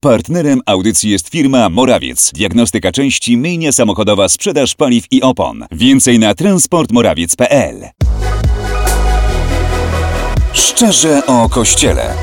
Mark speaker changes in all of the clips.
Speaker 1: Partnerem audycji jest firma Morawiec. Diagnostyka części, myjnia samochodowa, sprzedaż paliw i opon. Więcej na transportmorawiec.pl. Szczerze o Kościele.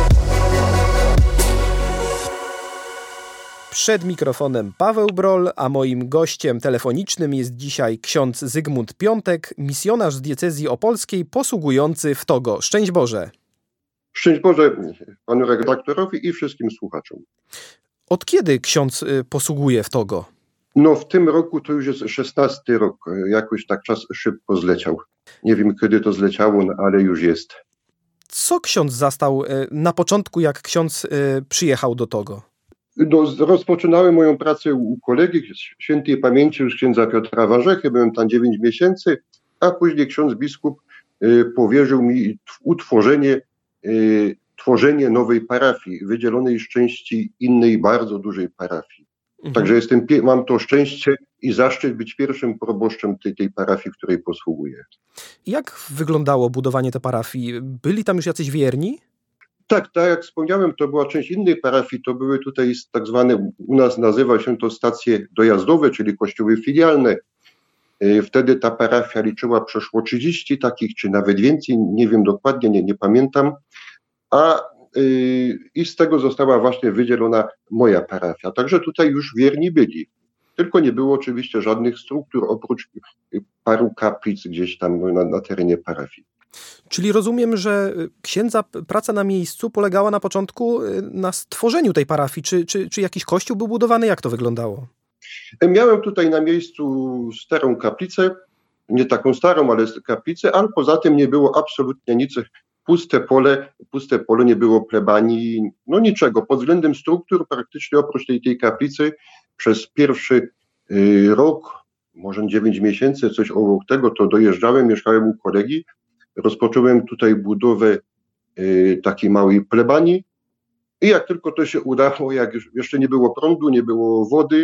Speaker 2: Przed mikrofonem Paweł Broll, a moim gościem telefonicznym jest dzisiaj ksiądz Zygmunt Piątek, misjonarz z diecezji opolskiej posługujący w Togo. Szczęść Boże.
Speaker 3: Szczęść Boże panu redaktorowi i wszystkim słuchaczom.
Speaker 2: Od kiedy ksiądz posługuje w Togo?
Speaker 3: No w tym roku to już jest 16 rok. Jakoś tak czas szybko zleciał. Nie wiem kiedy to zleciało, no, ale już jest.
Speaker 2: Co ksiądz zastał na początku, jak ksiądz przyjechał do Togo?
Speaker 3: Rozpoczynałem moją pracę u kolegi świętej pamięci już księdza Piotra Warzechy. Byłem tam 9 miesięcy, a później ksiądz biskup powierzył mi tworzenie nowej parafii, wydzielonej z części innej, bardzo dużej parafii. Także mam to szczęście i zaszczyt być pierwszym proboszczem tej parafii, w której posługuję.
Speaker 2: Jak wyglądało budowanie tej parafii? Byli tam już jacyś wierni?
Speaker 3: Tak jak wspomniałem, to była część innej parafii, to były tutaj tak zwane, u nas nazywa się to stacje dojazdowe, czyli kościoły filialne. Wtedy ta parafia liczyła przeszło 30 takich, czy nawet więcej, nie wiem dokładnie, nie pamiętam. I z tego została właśnie wydzielona moja parafia. Także tutaj już wierni byli. Tylko nie było oczywiście żadnych struktur, oprócz paru kaplic gdzieś tam na terenie parafii.
Speaker 2: Czyli rozumiem, że księdza praca na miejscu polegała na początku na stworzeniu tej parafii. Czy jakiś kościół był budowany? Jak to wyglądało? Miałem
Speaker 3: tutaj na miejscu starą kaplicę, nie taką starą, ale kaplicę, ale poza tym nie było absolutnie nic. Puste pole, nie było plebanii, no niczego. Pod względem struktur praktycznie oprócz tej kaplicy przez pierwszy rok, może 9 miesięcy, coś obok tego, to dojeżdżałem, mieszkałem u kolegi. Rozpocząłem tutaj budowę takiej małej plebanii i jak tylko to się udało, jak jeszcze nie było prądu, nie było wody,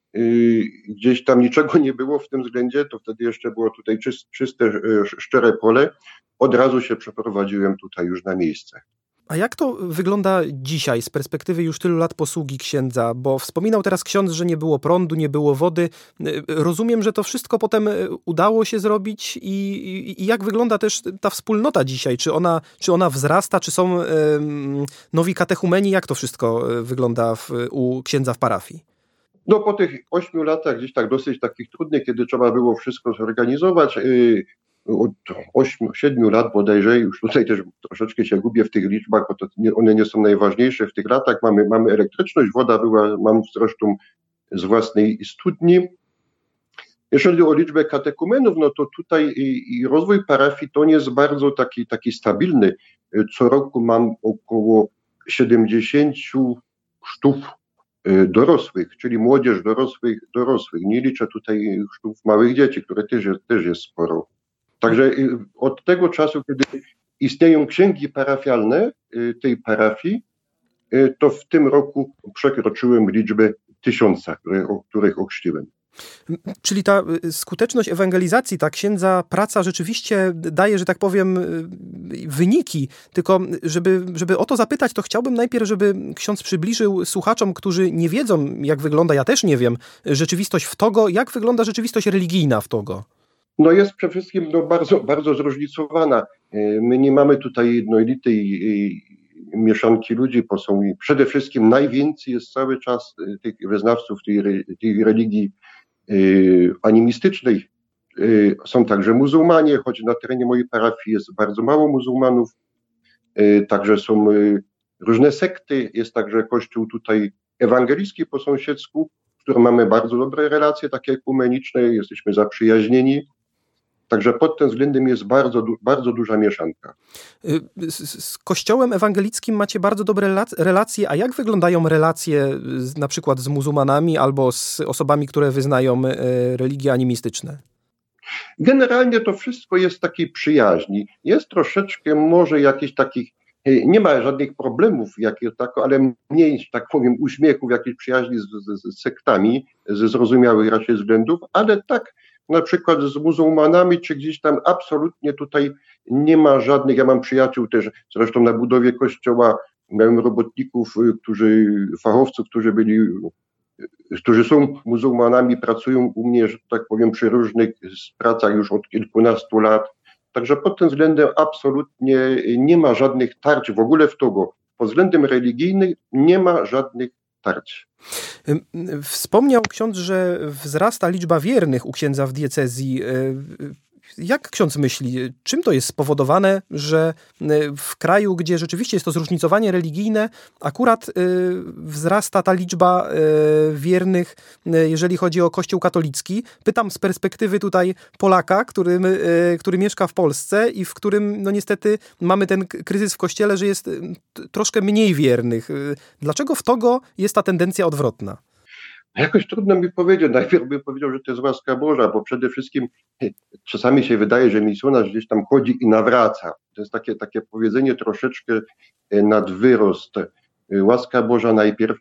Speaker 3: gdzieś tam niczego nie było w tym względzie, to wtedy jeszcze było tutaj czyste, szczere pole. Od razu się przeprowadziłem tutaj już na miejsce.
Speaker 2: A jak to wygląda dzisiaj z perspektywy już tylu lat posługi księdza? Bo wspominał teraz ksiądz, że nie było prądu, nie było wody. Rozumiem, że to wszystko potem udało się zrobić i jak wygląda też ta wspólnota dzisiaj? Czy ona wzrasta? Czy są nowi katechumeni? Jak to wszystko wygląda u księdza w parafii?
Speaker 3: No po tych 8 latach gdzieś tak dosyć takich trudnych, kiedy trzeba było wszystko zorganizować, od 7 lat bodajże, już tutaj też troszeczkę się gubię w tych liczbach, bo one nie są najważniejsze w tych latach. Mamy elektryczność, woda mam zresztą z własnej studni. Jeżeli o liczbę katekumenów, no to tutaj i rozwój parafii to nie jest bardzo taki stabilny. Co roku mam około 70 sztuk dorosłych, czyli młodzież dorosłych. Nie liczę tutaj sztuk małych dzieci, które też jest sporo. Także od tego czasu, kiedy istnieją księgi parafialne tej parafii, to w tym roku przekroczyłem liczbę 1000, których ochrzciłem.
Speaker 2: Czyli ta skuteczność ewangelizacji, ta księdza praca rzeczywiście daje, że tak powiem, wyniki. Tylko żeby o to zapytać, to chciałbym najpierw, żeby ksiądz przybliżył słuchaczom, którzy nie wiedzą, jak wygląda, ja też nie wiem, rzeczywistość w Togo, jak wygląda rzeczywistość religijna w Togo.
Speaker 3: No jest przede wszystkim bardzo, bardzo zróżnicowana. My nie mamy tutaj jednolitej mieszanki ludzi, bo są przede wszystkim najwięcej jest cały czas tych wyznawców tej religii animistycznej. Są także muzułmanie, choć na terenie mojej parafii jest bardzo mało muzułmanów. Także są różne sekty, jest także kościół tutaj ewangelicki po sąsiedzku, w którym mamy bardzo dobre relacje, takie ekumeniczne, jesteśmy zaprzyjaźnieni. Także pod tym względem jest bardzo, bardzo duża mieszanka.
Speaker 2: Z Kościołem ewangelickim macie bardzo dobre relacje, a jak wyglądają relacje na przykład z muzułmanami albo z osobami, które wyznają religie animistyczne?
Speaker 3: Generalnie to wszystko jest takiej przyjaźni. Jest troszeczkę może jakichś takich, nie ma żadnych problemów, ale mniej, tak powiem, uśmiechów, jakiejś przyjaźni z sektami, ze zrozumiałych raczej względów, ale tak na przykład z muzułmanami, czy gdzieś tam absolutnie tutaj nie ma żadnych, ja mam przyjaciół też zresztą na budowie kościoła miałem robotników, fachowców, którzy są muzułmanami, pracują u mnie, że tak powiem, przy różnych pracach już od kilkunastu lat. Także pod tym względem absolutnie nie ma żadnych tarć w ogóle w Togo. Pod względem religijnym nie ma żadnych tarć.
Speaker 2: Wspomniał ksiądz, że wzrasta liczba wiernych u księdza w diecezji. Jak ksiądz myśli, czym to jest spowodowane, że w kraju, gdzie rzeczywiście jest to zróżnicowanie religijne, akurat wzrasta ta liczba wiernych, jeżeli chodzi o Kościół katolicki? Pytam z perspektywy tutaj Polaka, który mieszka w Polsce i w którym no niestety mamy ten kryzys w Kościele, że jest troszkę mniej wiernych. Dlaczego w Togo jest ta tendencja odwrotna?
Speaker 3: Jakoś trudno mi powiedzieć. Najpierw bym powiedział, że to jest łaska Boża, bo przede wszystkim czasami się wydaje, że misjonarz gdzieś tam chodzi i nawraca. To jest takie powiedzenie troszeczkę nad wyrost. Łaska Boża najpierw.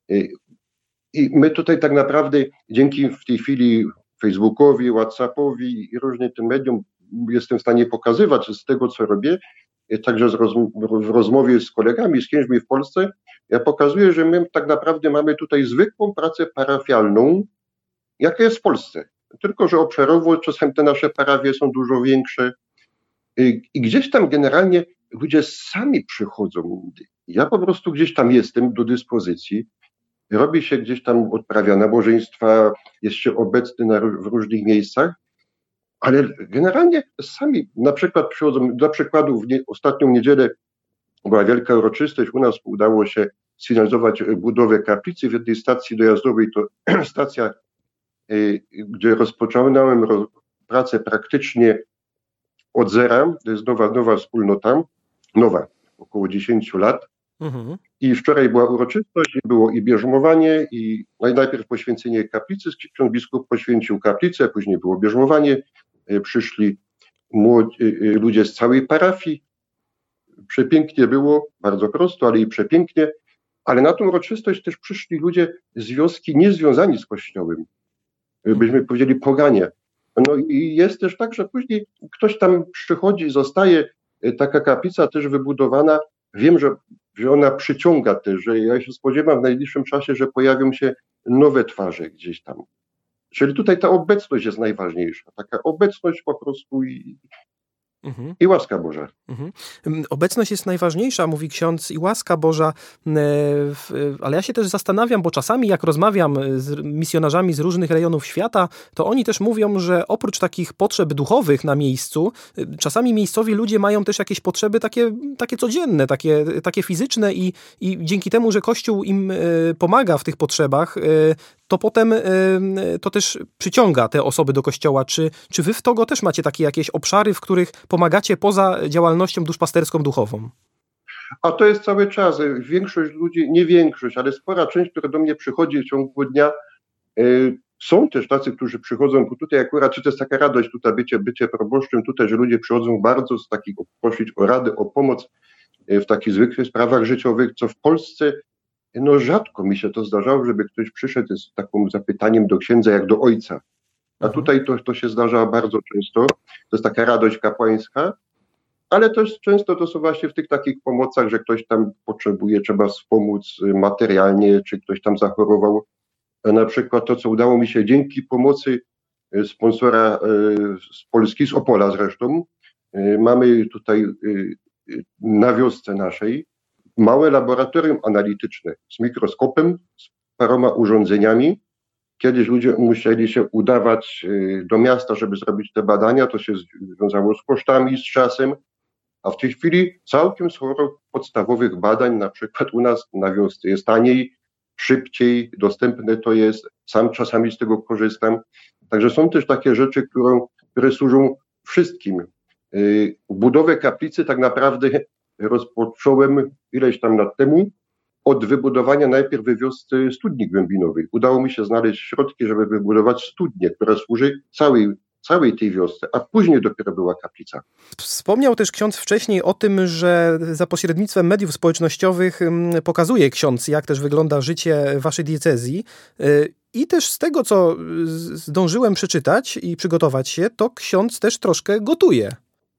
Speaker 3: I my tutaj tak naprawdę dzięki w tej chwili Facebookowi, WhatsAppowi i różnym tym mediom jestem w stanie pokazywać z tego, co robię, także w rozmowie z kolegami, z księżmi w Polsce, ja pokazuję, że my tak naprawdę mamy tutaj zwykłą pracę parafialną, jaka jest w Polsce. Tylko że obszarowo czasem te nasze parafie są dużo większe i gdzieś tam generalnie ludzie sami przychodzą. Ja po prostu gdzieś tam jestem do dyspozycji, robi się gdzieś tam, odprawia nabożeństwa, jest się obecny w różnych miejscach, ale generalnie sami na przykład przychodzą, dla przykładu ostatnią niedzielę była wielka uroczystość, u nas udało się sfinalizować budowę kaplicy w jednej stacji dojazdowej, to stacja, gdzie rozpocząłem pracę praktycznie od zera, to jest nowa wspólnota, około 10 lat. Mhm. I wczoraj była uroczystość, było i bierzmowanie, i najpierw poświęcenie kaplicy, ksiądz biskup poświęcił kaplicę, później było bierzmowanie, przyszli ludzie z całej parafii. Przepięknie było, bardzo prosto, ale i przepięknie. Ale na tą uroczystość też przyszli ludzie z wioski niezwiązani z Kościołem. Byśmy powiedzieli poganie. No i jest też tak, że później ktoś tam przychodzi, zostaje taka kaplica też wybudowana. Wiem, że ona przyciąga też, że ja się spodziewam w najbliższym czasie, że pojawią się nowe twarze gdzieś tam. Czyli tutaj ta obecność jest najważniejsza. Taka obecność po prostu i łaska Boża.
Speaker 2: Obecność jest najważniejsza, mówi ksiądz, i łaska Boża, ale ja się też zastanawiam, bo czasami jak rozmawiam z misjonarzami z różnych rejonów świata, to oni też mówią, że oprócz takich potrzeb duchowych na miejscu, czasami miejscowi ludzie mają też jakieś potrzeby takie codzienne, takie fizyczne i dzięki temu, że Kościół im pomaga w tych potrzebach, to potem to też przyciąga te osoby do Kościoła. Czy wy w Togo też macie takie jakieś obszary, w których pomagacie poza działalnością duszpasterską duchową?
Speaker 3: A to jest cały czas. Większość ludzi, nie większość, ale spora część, która do mnie przychodzi w ciągu dnia, są też tacy, którzy przychodzą, bo tutaj akurat, czy to jest taka radość, tutaj bycie proboszczem, tutaj, że ludzie przychodzą bardzo z takich, prosić o radę, o pomoc w takich zwykłych sprawach życiowych, co w Polsce no rzadko mi się to zdarzało, żeby ktoś przyszedł z takim zapytaniem do księdza jak do ojca. A tutaj to się zdarza bardzo często. To jest taka radość kapłańska, ale też często to są właśnie w tych takich pomocach, że ktoś tam potrzebuje, trzeba wspomóc materialnie, czy ktoś tam zachorował. Na przykład to, co udało mi się dzięki pomocy sponsora z Polski, z Opola zresztą. Mamy tutaj na wiosce naszej małe laboratorium analityczne z mikroskopem, z paroma urządzeniami. Kiedyś ludzie musieli się udawać do miasta, żeby zrobić te badania. To się wiązało z kosztami, z czasem. A w tej chwili całkiem sporo podstawowych badań, na przykład u nas na wiosce jest taniej, szybciej, dostępne to jest. Sam czasami z tego korzystam. Także są też takie rzeczy, które służą wszystkim. Budowę kaplicy tak naprawdę rozpocząłem ileś tam lat temu od wybudowania najpierw we wiosce studni głębinowej. Udało mi się znaleźć środki, żeby wybudować studnię, która służy całej tej wiosce, a później dopiero była kaplica.
Speaker 2: Wspomniał też ksiądz wcześniej o tym, że za pośrednictwem mediów społecznościowych pokazuje ksiądz, jak też wygląda życie waszej diecezji. I też z tego, co zdążyłem przeczytać i przygotować się, to ksiądz też troszkę gotuje.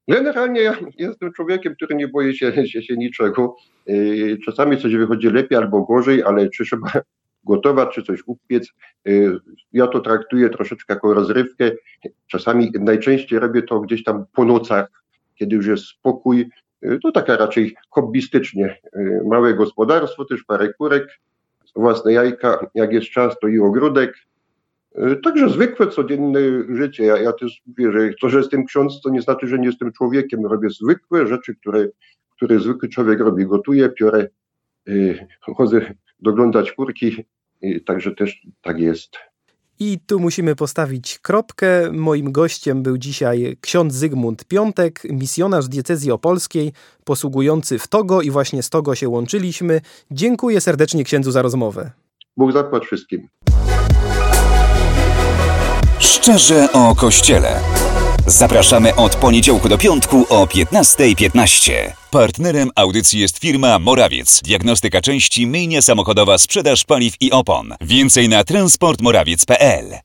Speaker 3: Generalnie ja jestem człowiekiem, który nie boi się niczego. Czasami coś wychodzi lepiej albo gorzej, ale czy trzeba gotować, czy coś upiec, ja to traktuję troszeczkę jako rozrywkę. Czasami najczęściej robię to gdzieś tam po nocach, kiedy już jest spokój. To taka raczej hobbystycznie. Małe gospodarstwo, też parę kurek, własne jajka, jak jest czas, to i ogródek. Także zwykłe, codzienne życie. Ja też mówię, że to, że jestem ksiądz, to nie znaczy, że nie jestem człowiekiem. Robię zwykłe rzeczy, które zwykły człowiek robi. Gotuję, piorę, chodzę doglądać kurki, także też tak jest.
Speaker 2: I tu musimy postawić kropkę. Moim gościem był dzisiaj ksiądz Zygmunt Piątek, misjonarz diecezji opolskiej, posługujący w Togo i właśnie z Togo się łączyliśmy. Dziękuję serdecznie księdzu za rozmowę.
Speaker 3: Bóg zapłać wszystkim.
Speaker 1: Szczerze o Kościele. Zapraszamy od poniedziałku do piątku o 15:15. Partnerem audycji jest firma Morawiec. Diagnostyka części, myjnia samochodowa, sprzedaż paliw i opon. Więcej na transportmorawiec.pl.